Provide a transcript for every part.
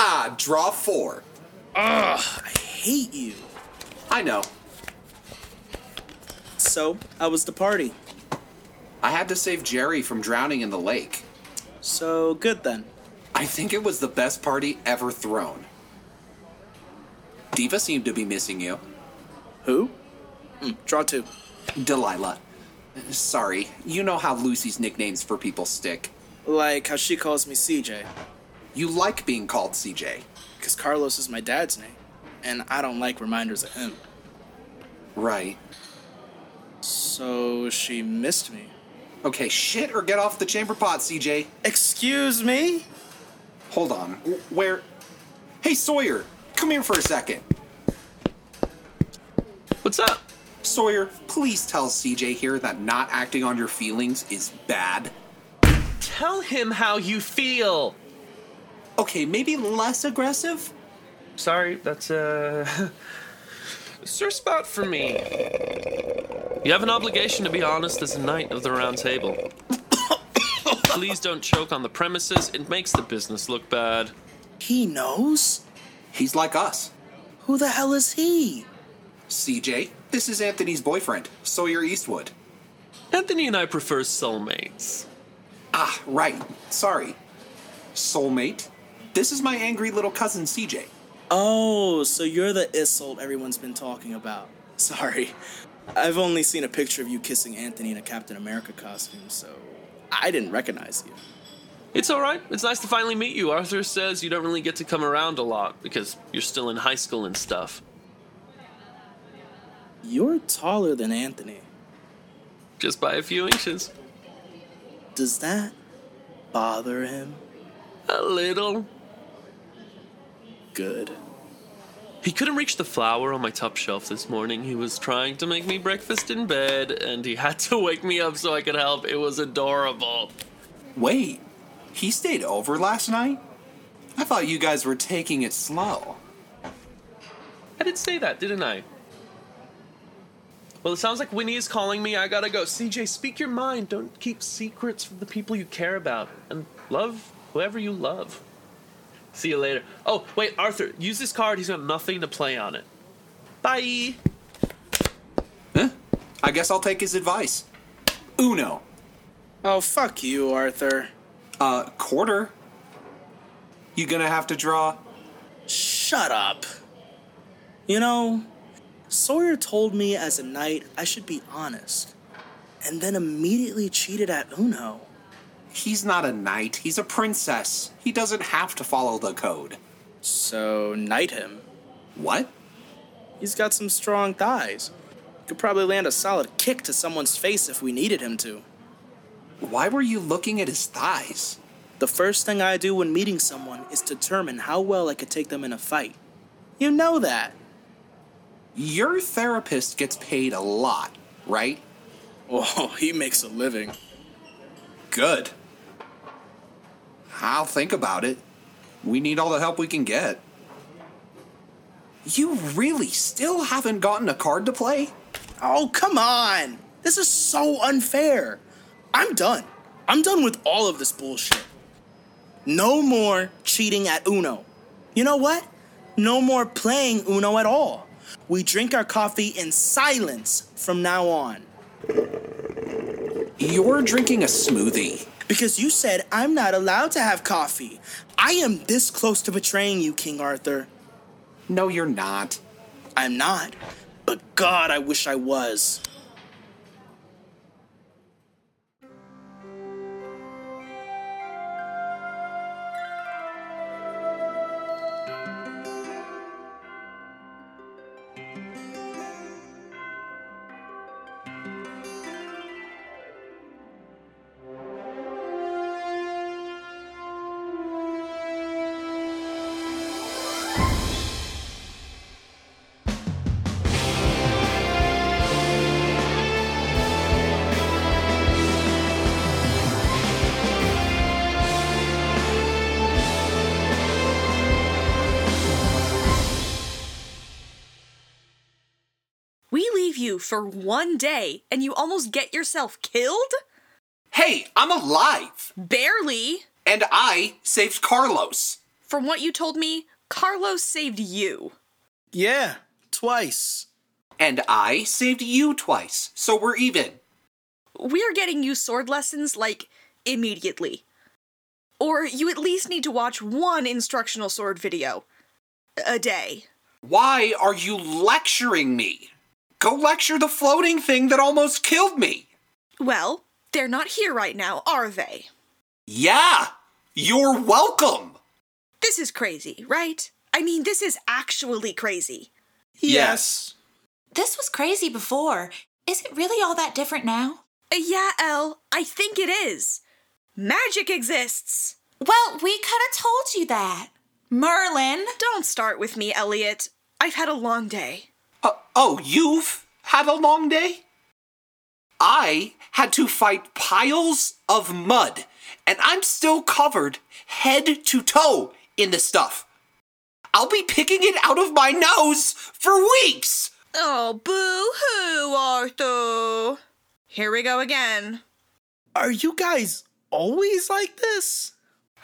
Draw 4. Ugh, I hate you. I know. So, how was the party? I had to save Jerry from drowning in the lake. So, good then. I think it was the best party ever thrown. Diva seemed to be missing you. Who? Draw 2. Delilah. Sorry, you know how Lucy's nicknames for people stick. Like how she calls me CJ. You like being called CJ. Because Carlos is my dad's name. And I don't like reminders of him. Right. So, she missed me. Okay, shit or get off the chamber pot, CJ. Excuse me? Hold on. Where? Hey, Sawyer, come here for a second. What's up? Sawyer, please tell CJ here that not acting on your feelings is bad. Tell him how you feel. Okay, maybe less aggressive? Sorry, that's a sore spot for me. You have an obligation to be honest as a knight of the Round Table. Please don't choke on the premises. It makes the business look bad. He knows? He's like us. Who the hell is he? CJ, this is Anthony's boyfriend, Sawyer Eastwood. Anthony and I prefer soulmates. Ah, right. Sorry. Soulmate? This is my angry little cousin, CJ. Oh, so you're the Isolde everyone's been talking about. Sorry. I've only seen a picture of you kissing Anthony in a Captain America costume, so I didn't recognize you. It's alright. It's nice to finally meet you. Arthur says you don't really get to come around a lot because you're still in high school and stuff. You're taller than Anthony. Just by a few inches. Does that bother him? A little. Good. He couldn't reach the flower on my top shelf this morning. He was trying to make me breakfast in bed, and he had to wake me up so I could help. It was adorable. Wait, he stayed over last night? I thought you guys were taking it slow. I did say that, didn't I? Well, it sounds like Winnie is calling me. I gotta go. CJ, speak your mind. Don't keep secrets from the people you care about. And love whoever you love. See you later. Oh, wait, Arthur, use this card. He's got nothing to play on it. Bye. I guess I'll take his advice. Uno. Oh, fuck you, Arthur. Quarter. You gonna have to draw? Shut up. You know, Sawyer told me as a knight I should be honest, and then immediately cheated at Uno. He's not a knight, he's a princess. He doesn't have to follow the code. So, knight him. What? He's got some strong thighs. Could probably land a solid kick to someone's face if we needed him to. Why were you looking at his thighs? The first thing I do when meeting someone is determine how well I could take them in a fight. You know that. Your therapist gets paid a lot, right? Oh, he makes a living. Good. I'll think about it. We need all the help we can get. You really still haven't gotten a card to play? Oh, come on. This is so unfair. I'm done. I'm done with all of this bullshit. No more cheating at Uno. You know what? No more playing Uno at all. We drink our coffee in silence from now on. You're drinking a smoothie. Because you said I'm not allowed to have coffee. I am this close to betraying you, King Arthur. No, you're not. I'm not. But God, I wish I was. We leave you for one day and you almost get yourself killed? Hey, I'm alive! Barely. And I saved Carlos. from what you told me, Carlos saved you. Yeah, twice. And I saved you twice, so we're even. We are getting you sword lessons, like, immediately. Or you at least need to watch one instructional sword video a day. Why are you lecturing me? Go lecture the floating thing that almost killed me. Well, they're not here right now, are they? Yeah, you're welcome. This is crazy, right? I mean, this is actually crazy. Yes. This was crazy before. Is it really all that different now? Yeah, Elle, I think it is. Magic exists. Well, we could have told you that. Merlin. Don't start with me, Elliot. I've had a long day. Oh, you've had a long day? I had to fight piles of mud, and I'm still covered head to toe in this stuff. I'll be picking it out of my nose for weeks. Oh, boo-hoo, Arthur. Here we go again. Are you guys always like this?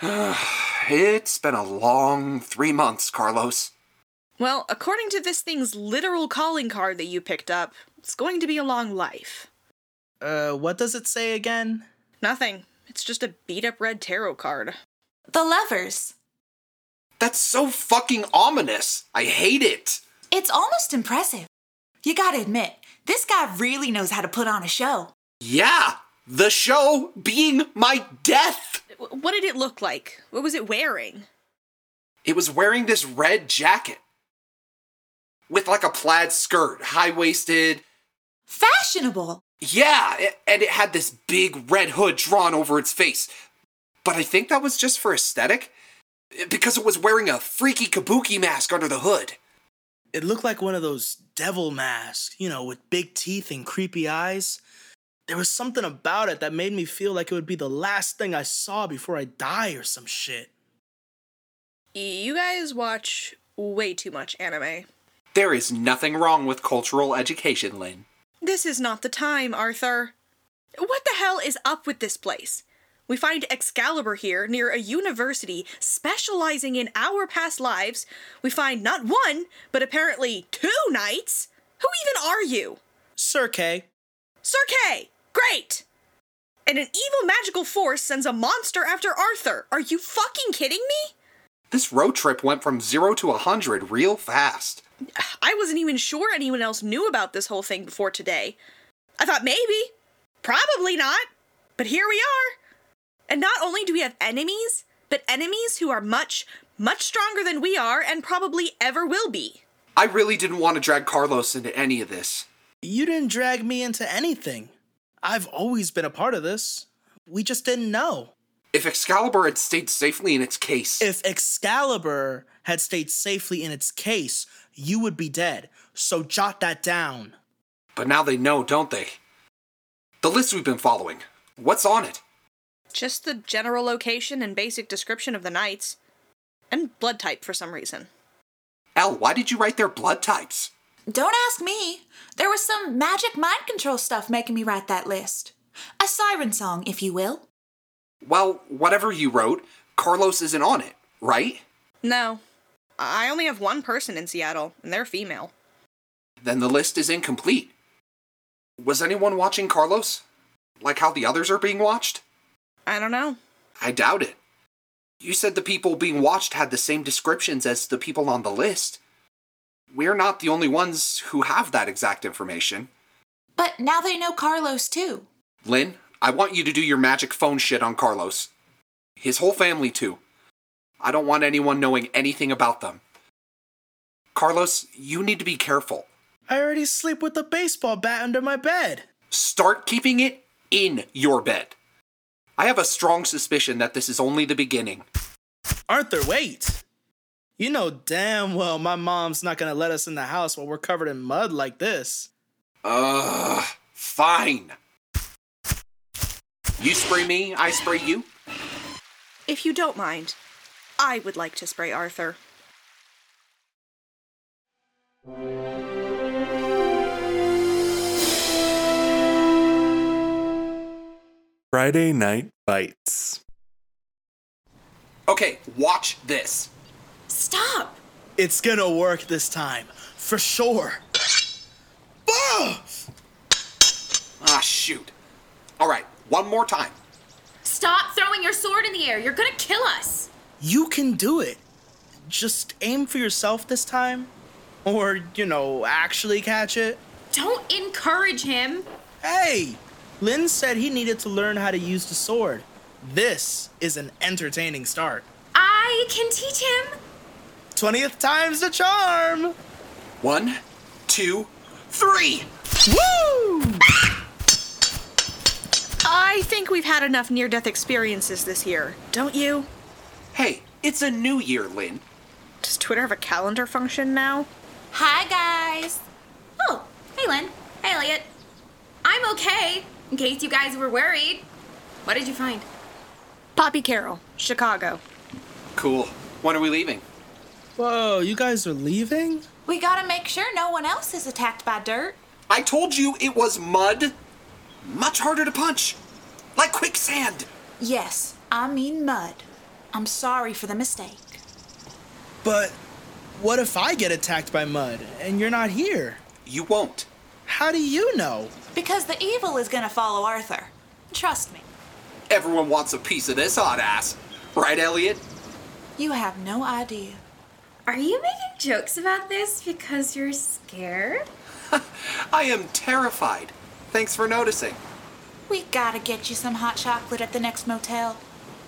It's been a long 3 months, Carlos. Well, according to this thing's literal calling card that you picked up, it's going to be a long life. What does it say again? Nothing. It's just a beat-up red tarot card. The levers. That's so fucking ominous. I hate it. It's almost impressive. You gotta admit, this guy really knows how to put on a show. Yeah, the show being my death. What did it look like? What was it wearing? It was wearing this red jacket with like a plaid skirt, high-waisted. Fashionable. Yeah, and it had this big red hood drawn over its face. But I think that was just for aesthetic, because it was wearing a freaky kabuki mask under the hood. It looked like one of those devil masks, with big teeth and creepy eyes. There was something about it that made me feel like it would be the last thing I saw before I die or some shit. You guys watch way too much anime. There is nothing wrong with cultural education, Lynn. This is not the time, Arthur. What the hell is up with this place? We find Excalibur here near a university specializing in our past lives. We find not one, but apparently 2 knights. Who even are you? Sir Kay. Sir Kay! Great! And an evil magical force sends a monster after Arthur. Are you fucking kidding me? This road trip went from 0 to 100 real fast. I wasn't even sure anyone else knew about this whole thing before today. I thought maybe. Probably not. But here we are. And not only do we have enemies, but enemies who are much, much stronger than we are and probably ever will be. I really didn't want to drag Carlos into any of this. You didn't drag me into anything. I've always been a part of this. We just didn't know. If Excalibur had stayed safely in its case... If Excalibur had stayed safely in its case, you would be dead. So jot that down. But now they know, don't they? The list we've been following. What's on it? Just the general location and basic description of the knights. And blood type for some reason. Elle, why did you write their blood types? Don't ask me. There was some magic mind control stuff making me write that list. A siren song, if you will. Well, whatever you wrote, Carlos isn't on it, right? No. I only have one person in Seattle, and they're female. Then the list is incomplete. Was anyone watching Carlos? Like how the others are being watched? I don't know. I doubt it. You said the people being watched had the same descriptions as the people on the list. We're not the only ones who have that exact information. But now they know Carlos, too. Lynn, I want you to do your magic phone shit on Carlos. His whole family, too. I don't want anyone knowing anything about them. Carlos, you need to be careful. I already sleep with a baseball bat under my bed. Start keeping it in your bed. I have a strong suspicion that this is only the beginning. Arthur, wait. You know damn well my mom's not gonna let us in the house while we're covered in mud like this. Fine. You spray me, I spray you. If you don't mind, I would like to spray Arthur. Friday Night Bites. Okay, watch this. Stop! It's gonna work this time, for sure. Ah! Ah, shoot. All right, one more time. Stop throwing your sword in the air. You're gonna kill us. You can do it. Just aim for yourself this time. Or, actually catch it. Don't encourage him. Hey! Lynn said he needed to learn how to use the sword. This is an entertaining start. I can teach him. 20th time's the charm! 1, 2, 3! Woo! I think we've had enough near-death experiences this year, don't you? Hey, it's a new year, Lynn. Does Twitter have a calendar function now? Hi, guys. Oh, hey, Lynn. Hey, Elliot. I'm okay, in case you guys were worried. What did you find? Poppy Carroll, Chicago. Cool. When are we leaving? Whoa, you guys are leaving? We gotta make sure no one else is attacked by dirt. I told you it was mud. Much harder to punch. Like quicksand. Yes, I mean mud. I'm sorry for the mistake. But what if I get attacked by mud and you're not here? You won't. How do you know? Because the evil is gonna follow Arthur. Trust me. Everyone wants a piece of this hot ass. Right, Elliot? You have no idea. Are you making jokes about this because you're scared? I am terrified. Thanks for noticing. We gotta get you some hot chocolate at the next motel.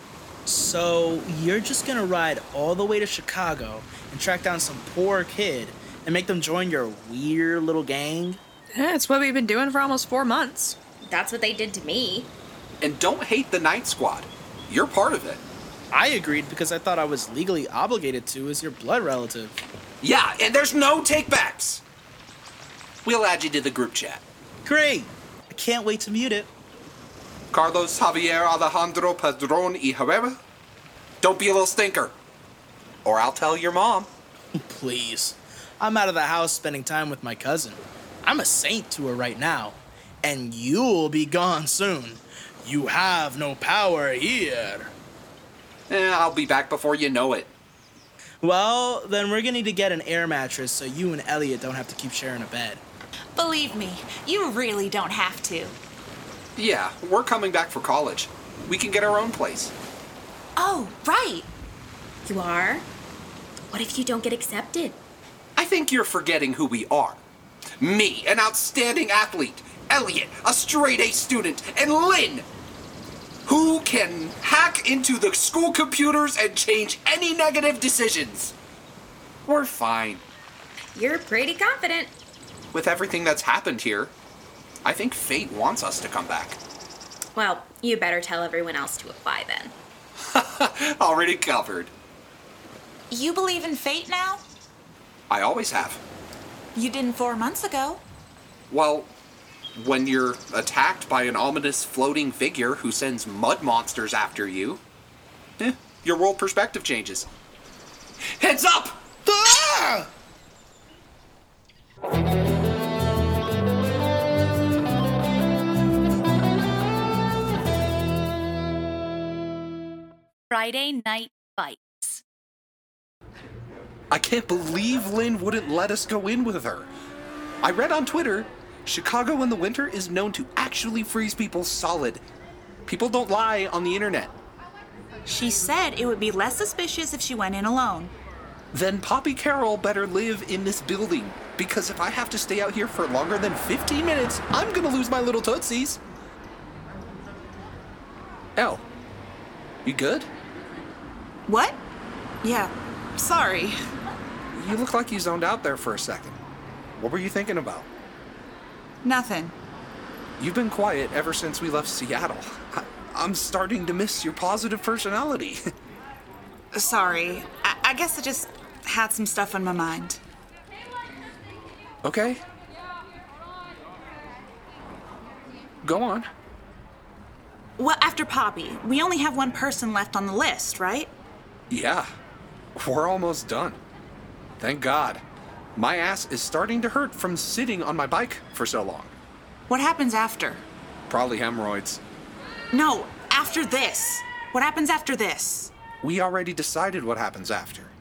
So you're just gonna ride all the way to Chicago and track down some poor kid and make them join your weird little gang? Yeah, it's what we've been doing for almost 4 months. That's what they did to me. And don't hate the Night Squad. You're part of it. I agreed because I thought I was legally obligated to as your blood relative. Yeah, and there's no takebacks. We'll add you to the group chat. Great! I can't wait to mute it. Carlos Javier Alejandro Padron y Herrera. Don't be a little stinker. Or I'll tell your mom. Please. I'm out of the house spending time with my cousin. I'm a saint to her right now. And you'll be gone soon. You have no power here. I'll be back before you know it. Well, then we're gonna need to get an air mattress so you and Elliot don't have to keep sharing a bed. Believe me, you really don't have to. Yeah, we're coming back for college. We can get our own place. Oh, right. You are? What if you don't get accepted? I think you're forgetting who we are. Me, an outstanding athlete. Elliot, a straight-A student. And Lynn, who can hack into the school computers and change any negative decisions. We're fine. You're pretty confident. With everything that's happened here, I think fate wants us to come back. Well, you better tell everyone else to apply then. Already covered. You believe in fate now? I always have. You didn't 4 months ago. Well, when you're attacked by an ominous floating figure who sends mud monsters after you, your world perspective changes. Heads up! Ah! Friday Night Fights. I can't believe Lynn wouldn't let us go in with her. I read on Twitter, Chicago in the winter is known to actually freeze people solid. People don't lie on the internet. She said it would be less suspicious if she went in alone. Then Poppy Carroll better live in this building, because if I have to stay out here for longer than 15 minutes, I'm gonna lose my little tootsies. Elle, you good? What? Yeah, sorry. You look like you zoned out there for a second. What were you thinking about? Nothing. You've been quiet ever since we left Seattle. I'm starting to miss your positive personality. Sorry. I guess I just had some stuff on my mind. Okay. Go on. Well, after Poppy, we only have one person left on the list, right? Yeah, we're almost done. Thank God. My ass is starting to hurt from sitting on my bike for so long. What happens after? Probably hemorrhoids. No, after this. What happens after this? We already decided what happens after.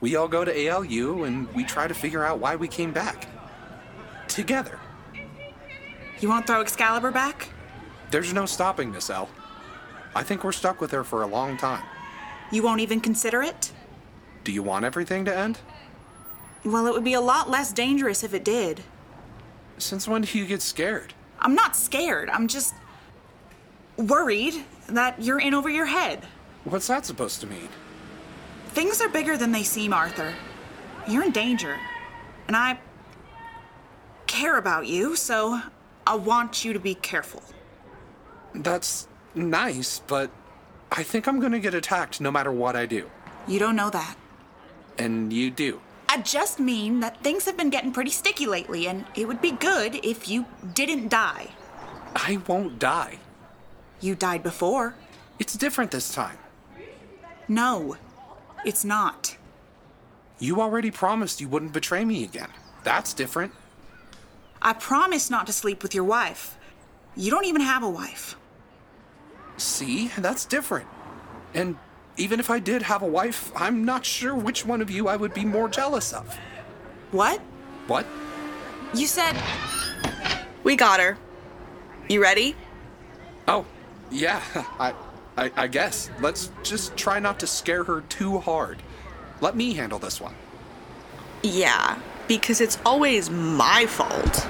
We all go to ALU and we try to figure out why we came back. Together. You won't throw Excalibur back? There's no stopping this, Elle. I think we're stuck with her for a long time. You won't even consider it? Do you want everything to end? Well, it would be a lot less dangerous if it did. Since when do you get scared? I'm not scared. I'm just worried that you're in over your head. What's that supposed to mean? Things are bigger than they seem, Arthur. You're in danger. And I care about you, so I want you to be careful. That's nice, but I think I'm gonna get attacked no matter what I do. You don't know that. And you do. I just mean that things have been getting pretty sticky lately, and it would be good if you didn't die. I won't die. You died before. It's different this time. No, it's not. You already promised you wouldn't betray me again. That's different. I promised not to sleep with your wife. You don't even have a wife. See, that's different. And even if I did have a wife, I'm not sure which one of you I would be more jealous of. What? What? You said... We got her. You ready? Oh, yeah, I guess. Let's just try not to scare her too hard. Let me handle this one. Yeah, because it's always my fault.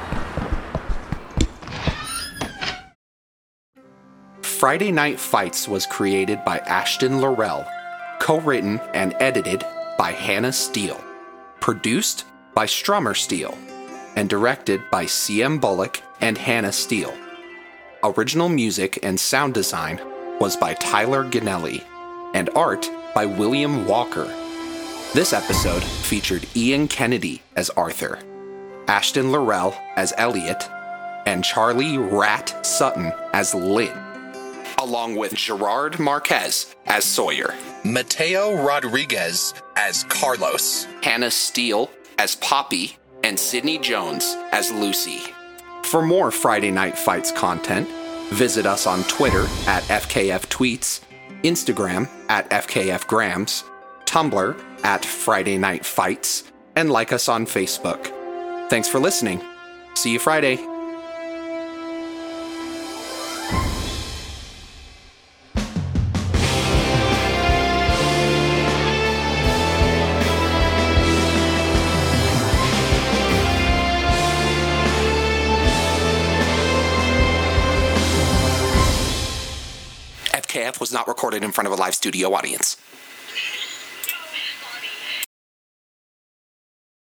Friday Night Fights was created by Ashton Laurel, co-written and edited by Hannah Steele, produced by Strummer Steele, and directed by CM Bullock and Hannah Steele. Original music and sound design was by Tyler Ganelli, and art by William Walker. This episode featured Ian Kennedy as Arthur, Ashton Laurel as Elliot, and Charlie Rat Sutton as Lynn, along with Gerard Marquez as Sawyer, Mateo Rodriguez as Carlos, Hannah Steele as Poppy, and Sydney Jones as Lucy. For more Friday Night Fights content, visit us on Twitter at FKF Tweets, Instagram at FKF Grams, Tumblr at Friday Night Fights, and like us on Facebook. Thanks for listening. See you Friday. FKF was not recorded in front of a live studio audience.